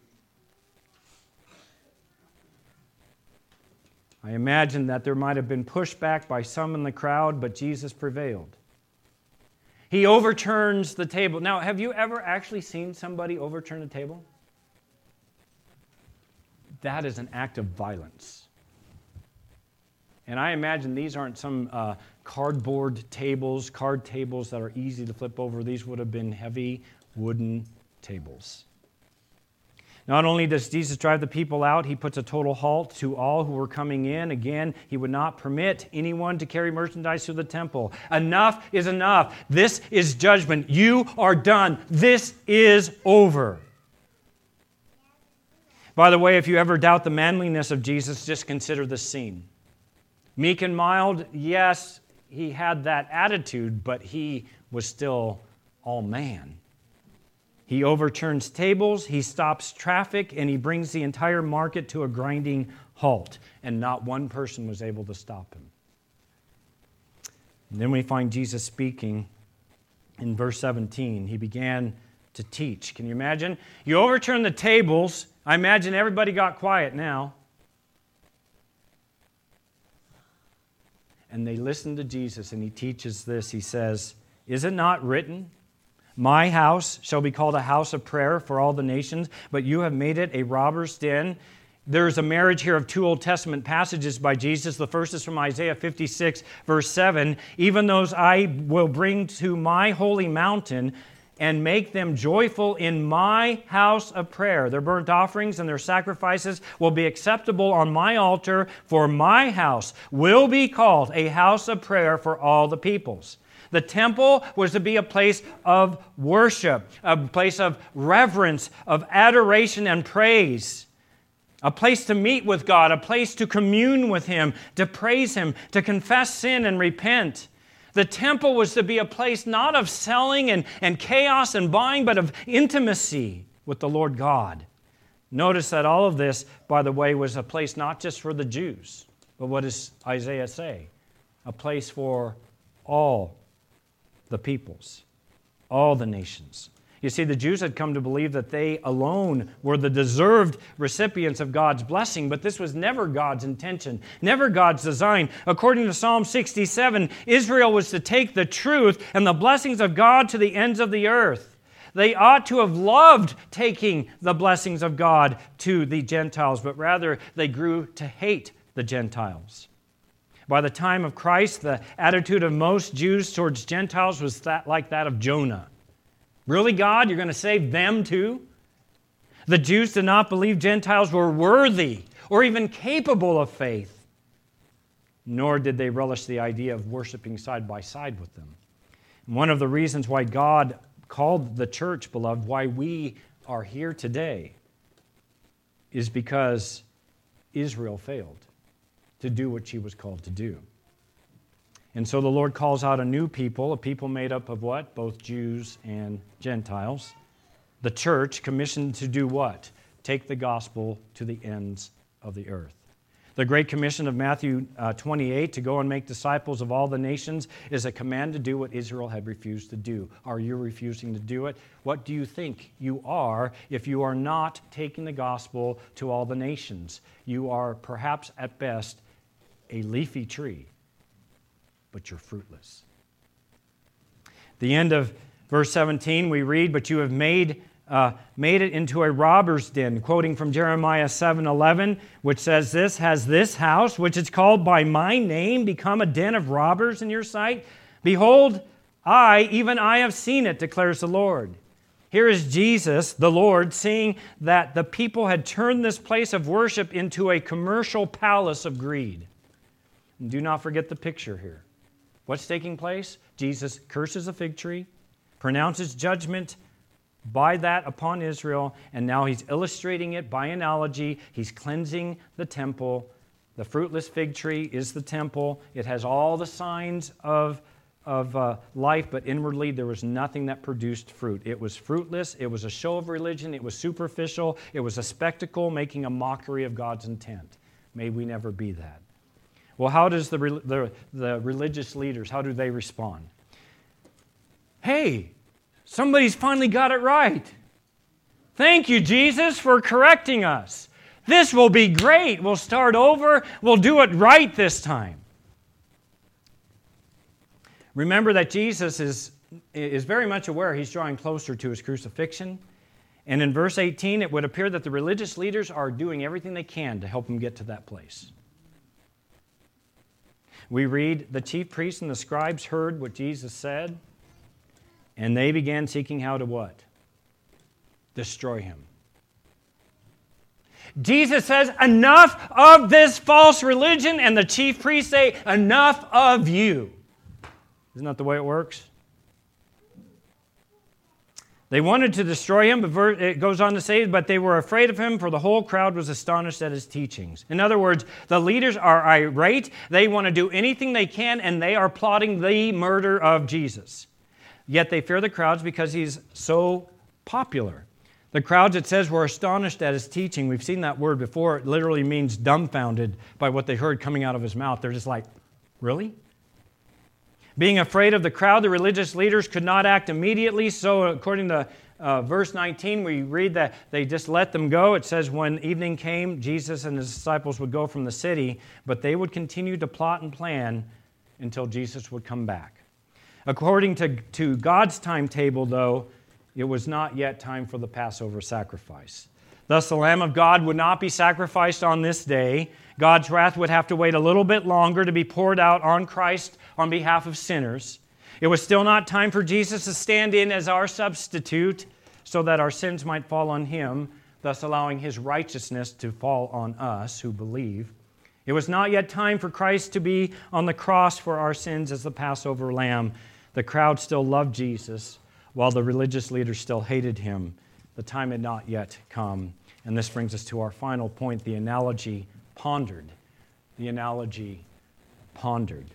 I imagine that there might have been pushback by some in the crowd, but Jesus prevailed. He overturns the table. Now, have you ever actually seen somebody overturn a table? That is an act of violence. And I imagine these aren't some card tables that are easy to flip over. These would have been heavy wooden tables. Not only does Jesus drive the people out, he puts a total halt to all who were coming in. Again, he would not permit anyone to carry merchandise through the temple. Enough is enough. This is judgment. You are done. This is over. By the way, if you ever doubt the manliness of Jesus, just consider this scene. Meek and mild, yes, he had that attitude, but he was still all man. He overturns tables, he stops traffic, and he brings the entire market to a grinding halt. And not one person was able to stop him. And then we find Jesus speaking in verse 17. He began to teach. Can you imagine? You overturn the tables. I imagine everybody got quiet now. And they listen to Jesus, and he teaches this. He says, "Is it not written, 'My house shall be called a house of prayer for all the nations,' but you have made it a robber's den"? There's a marriage here of two Old Testament passages by Jesus. The first is from Isaiah 56, verse 7. "Even those I will bring to my holy mountain and make them joyful in my house of prayer. Their burnt offerings and their sacrifices will be acceptable on my altar, for my house will be called a house of prayer for all the peoples." The temple was to be a place of worship, a place of reverence, of adoration and praise, a place to meet with God, a place to commune with Him, to praise Him, to confess sin and repent. The temple was to be a place not of selling and chaos and buying, but of intimacy with the Lord God. Notice that all of this, by the way, was a place not just for the Jews, but what does Isaiah say? A place for all the peoples, all the nations. You see, the Jews had come to believe that they alone were the deserved recipients of God's blessing, but this was never God's intention, never God's design. According to Psalm 67, Israel was to take the truth and the blessings of God to the ends of the earth. They ought to have loved taking the blessings of God to the Gentiles, but rather they grew to hate the Gentiles. By the time of Christ, the attitude of most Jews towards Gentiles was like that of Jonah. Really, God? You're going to save them too? The Jews did not believe Gentiles were worthy or even capable of faith, nor did they relish the idea of worshiping side by side with them. And one of the reasons why God called the church, beloved, why we are here today, is because Israel failed to do what she was called to do. And so the Lord calls out a new people, a people made up of what? Both Jews and Gentiles. The church commissioned to do what? Take the gospel to the ends of the earth. The Great Commission of Matthew 28, to go and make disciples of all the nations, is a command to do what Israel had refused to do. Are you refusing to do it? What do you think you are if you are not taking the gospel to all the nations? You are perhaps at best a leafy tree, but you're fruitless. The end of verse 17, we read, "But you have made it into a robber's den," quoting from Jeremiah 7:11, which says this, "Has this house, which is called by my name, become a den of robbers in your sight? Behold, even I have seen it, declares the Lord." Here is Jesus, the Lord, seeing that the people had turned this place of worship into a commercial palace of greed. And do not forget the picture here. What's taking place? Jesus curses a fig tree, pronounces judgment by that upon Israel, and now he's illustrating it by analogy. He's cleansing the temple. The fruitless fig tree is the temple. It has all the signs of life, but inwardly there was nothing that produced fruit. It was fruitless. It was a show of religion. It was superficial. It was a spectacle making a mockery of God's intent. May we never be that. Well, how does the religious leaders, how do they respond? Hey, somebody's finally got it right. Thank you, Jesus, for correcting us. This will be great. We'll start over. We'll do it right this time. Remember that Jesus is very much aware he's drawing closer to his crucifixion. And in verse 18, it would appear that the religious leaders are doing everything they can to help him get to that place. We read, "The chief priests and the scribes heard what Jesus said, and they began seeking how to what? Destroy him. Jesus says, enough of this false religion, and the chief priests say, enough of you. Isn't that the way it works? They wanted to destroy him, but it goes on to say, but they were afraid of him, for the whole crowd was astonished at his teachings. In other words, the leaders are irate, they want to do anything they can, and they are plotting the murder of Jesus. Yet they fear the crowds because he's so popular. The crowds, it says, were astonished at his teaching. We've seen that word before. It literally means dumbfounded by what they heard coming out of his mouth. They're just like, really? Being afraid of the crowd, the religious leaders could not act immediately. So according to verse 19, we read that they just let them go. It says, when evening came, Jesus and his disciples would go from the city, but they would continue to plot and plan until Jesus would come back. According to God's timetable, though, it was not yet time for the Passover sacrifice. Thus, the Lamb of God would not be sacrificed on this day. God's wrath would have to wait a little bit longer to be poured out on Christ on behalf of sinners. It was still not time for Jesus to stand in as our substitute so that our sins might fall on him, thus allowing his righteousness to fall on us who believe. It was not yet time for Christ to be on the cross for our sins as the Passover lamb. The crowd still loved Jesus, while the religious leaders still hated him. The time had not yet come. And this brings us to our final point, the analogy pondered. The analogy pondered.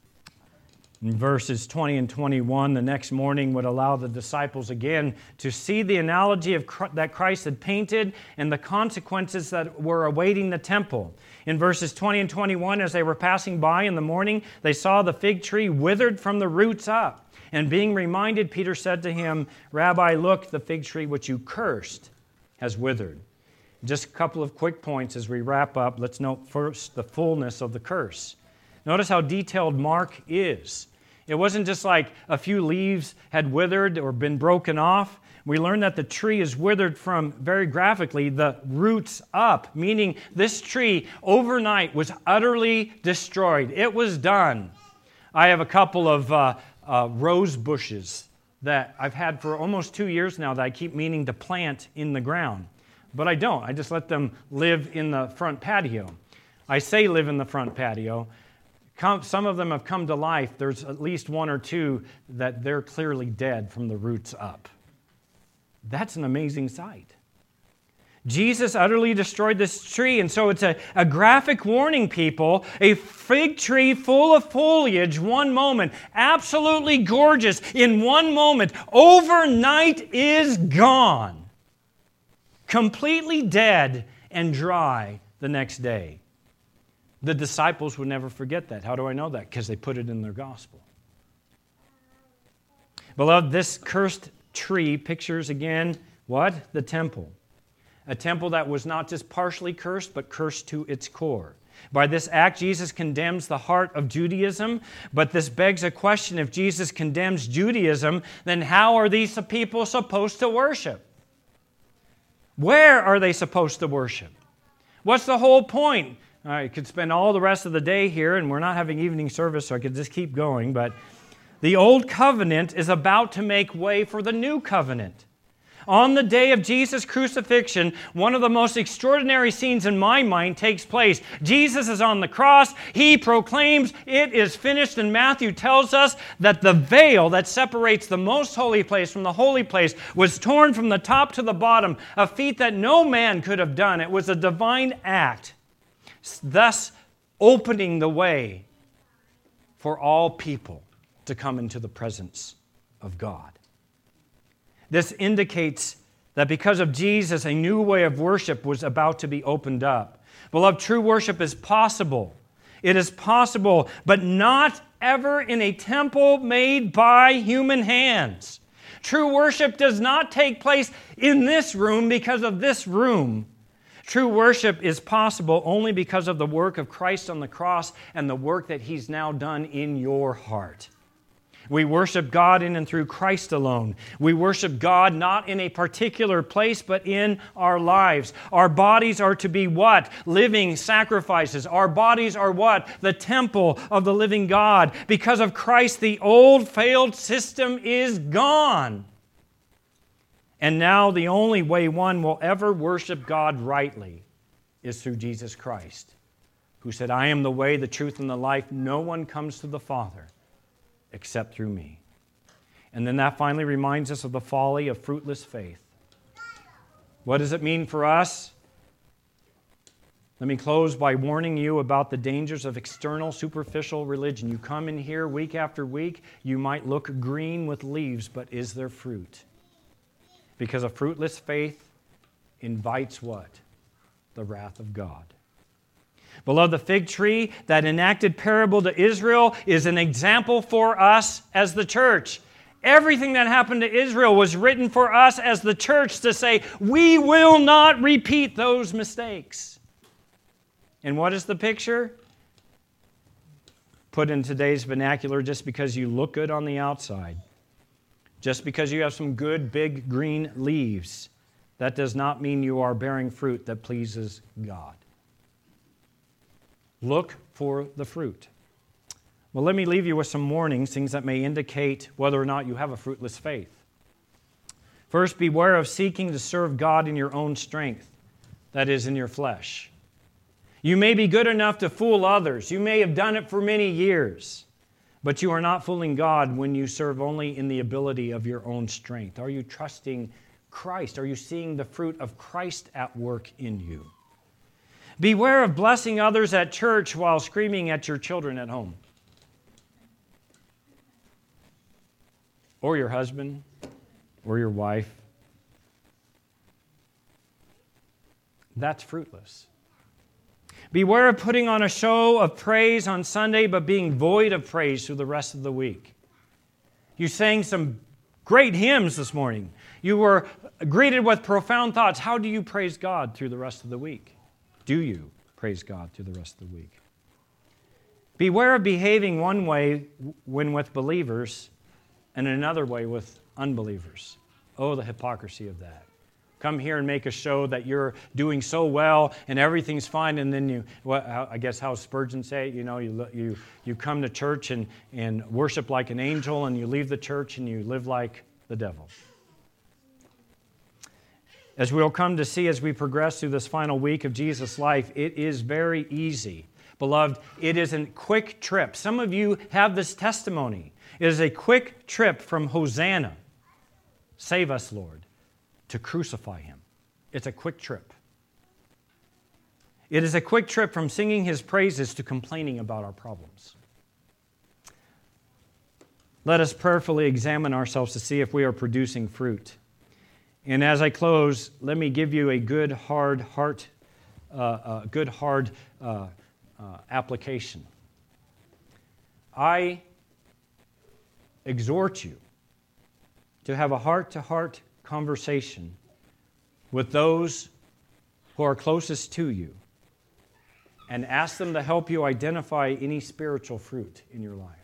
In verses 20 and 21, the next morning would allow the disciples again to see the analogy that Christ had painted and the consequences that were awaiting the temple. In verses 20 and 21, as they were passing by in the morning, they saw the fig tree withered from the roots up. And being reminded, Peter said to him, Rabbi, look, the fig tree which you cursed has withered. Just a couple of quick points as we wrap up. Let's note first the fullness of the curse. Notice how detailed Mark is. It wasn't just like a few leaves had withered or been broken off. We learn that the tree is withered from, very graphically, the roots up, meaning this tree overnight was utterly destroyed. It was done. I have a couple of rose bushes that I've had for almost 2 years now that I keep meaning to plant in the ground. But I don't. I just let them live in the front patio. I say live in the front patio. Some of them have come to life. There's at least one or two that they're clearly dead from the roots up. That's an amazing sight. Jesus utterly destroyed this tree, and so it's a graphic warning, people. A fig tree full of foliage, one moment, absolutely gorgeous, in one moment, overnight is gone. Completely dead and dry the next day. The disciples would never forget that. How do I know that? Because they put it in their gospel. Beloved, this cursed tree pictures again what? The temple. A temple that was not just partially cursed, but cursed to its core. By this act, Jesus condemns the heart of Judaism, but this begs a question. If Jesus condemns Judaism, then how are these people supposed to worship? Where are they supposed to worship? What's the whole point? I could spend all the rest of the day here, and we're not having evening service, so I could just keep going, but the old covenant is about to make way for the new covenant. On the day of Jesus' crucifixion, one of the most extraordinary scenes in my mind takes place. Jesus is on the cross. He proclaims, "It is finished." And Matthew tells us that the veil that separates the most holy place from the holy place was torn from the top to the bottom, a feat that no man could have done. It was a divine act, thus opening the way for all people to come into the presence of God. This indicates that because of Jesus, a new way of worship was about to be opened up. Beloved, true worship is possible. It is possible, but not ever in a temple made by human hands. True worship does not take place in this room because of this room. True worship is possible only because of the work of Christ on the cross and the work that He's now done in your heart. We worship God in and through Christ alone. We worship God not in a particular place, but in our lives. Our bodies are to be what? Living sacrifices. Our bodies are what? The temple of the living God. Because of Christ, the old failed system is gone. And now the only way one will ever worship God rightly is through Jesus Christ, who said, I am the way, the truth, and the life. No one comes to the Father except through me. And then that finally reminds us of the folly of fruitless faith. What does it mean for us? Let me close by warning you about the dangers of external, superficial religion. You come in here week after week, you might look green with leaves, but is there fruit? Because a fruitless faith invites what? The wrath of God. Beloved, the fig tree, that enacted parable to Israel, is an example for us as the church. Everything that happened to Israel was written for us as the church to say, we will not repeat those mistakes. And what is the picture? Put in today's vernacular, just because you look good on the outside, just because you have some good, big, green leaves, that does not mean you are bearing fruit that pleases God. Look for the fruit. Well, let me leave you with some warnings, things that may indicate whether or not you have a fruitless faith. First, beware of seeking to serve God in your own strength, that is, in your flesh. You may be good enough to fool others. You may have done it for many years, but you are not fooling God when you serve only in the ability of your own strength. Are you trusting Christ? Are you seeing the fruit of Christ at work in you? Beware of blessing others at church while screaming at your children at home. Or your husband, or your wife. That's fruitless. Beware of putting on a show of praise on Sunday, but being void of praise through the rest of the week. You sang some great hymns this morning. You were greeted with profound thoughts. How do you praise God through the rest of the week? Do you praise God through the rest of the week? Beware of behaving one way when with believers and another way with unbelievers. Oh, the hypocrisy of that. Come here and make a show that you're doing so well and everything's fine, and then I guess how Spurgeon say it, you come to church and worship like an angel, and you leave the church and you live like the devil. As we'll come to see as we progress through this final week of Jesus' life, it is very easy. Beloved, it is a quick trip. Some of you have this testimony. It is a quick trip from Hosanna, save us, Lord, to crucify Him. It's a quick trip. It is a quick trip from singing His praises to complaining about our problems. Let us prayerfully examine ourselves to see if we are producing fruit. And as I close, let me give you a good, hard application. I exhort you to have a heart-to-heart conversation with those who are closest to you and ask them to help you identify any spiritual fruit in your life.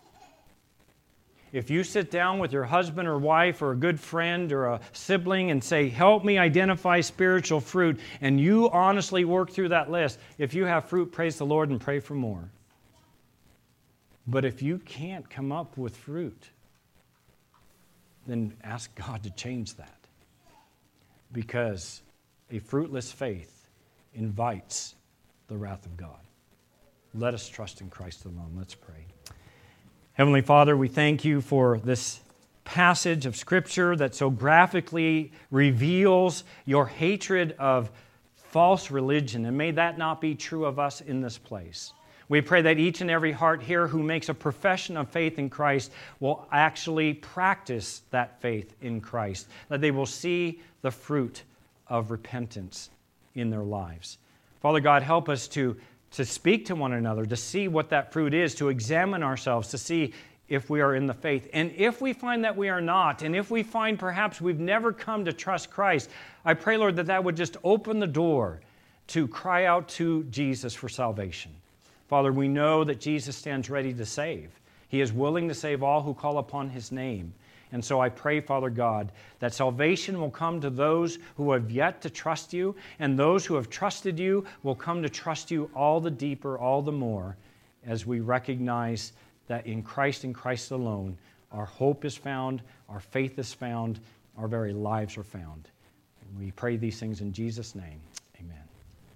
If you sit down with your husband or wife or a good friend or a sibling and say, help me identify spiritual fruit, and you honestly work through that list, if you have fruit, praise the Lord and pray for more. But if you can't come up with fruit, then ask God to change that. Because a fruitless faith invites the wrath of God. Let us trust in Christ alone. Let's pray. Heavenly Father, we thank you for this passage of Scripture that so graphically reveals your hatred of false religion, and may that not be true of us in this place. We pray that each and every heart here who makes a profession of faith in Christ will actually practice that faith in Christ, that they will see the fruit of repentance in their lives. Father God, help us to speak to one another, to see what that fruit is, to examine ourselves, to see if we are in the faith. And if we find that we are not, and if we find perhaps we've never come to trust Christ, I pray, Lord, that would just open the door to cry out to Jesus for salvation. Father, we know that Jesus stands ready to save. He is willing to save all who call upon His name. And so I pray, Father God, that salvation will come to those who have yet to trust you, and those who have trusted you will come to trust you all the deeper, all the more, as we recognize that in Christ and Christ alone, our hope is found, our faith is found, our very lives are found. And we pray these things in Jesus' name.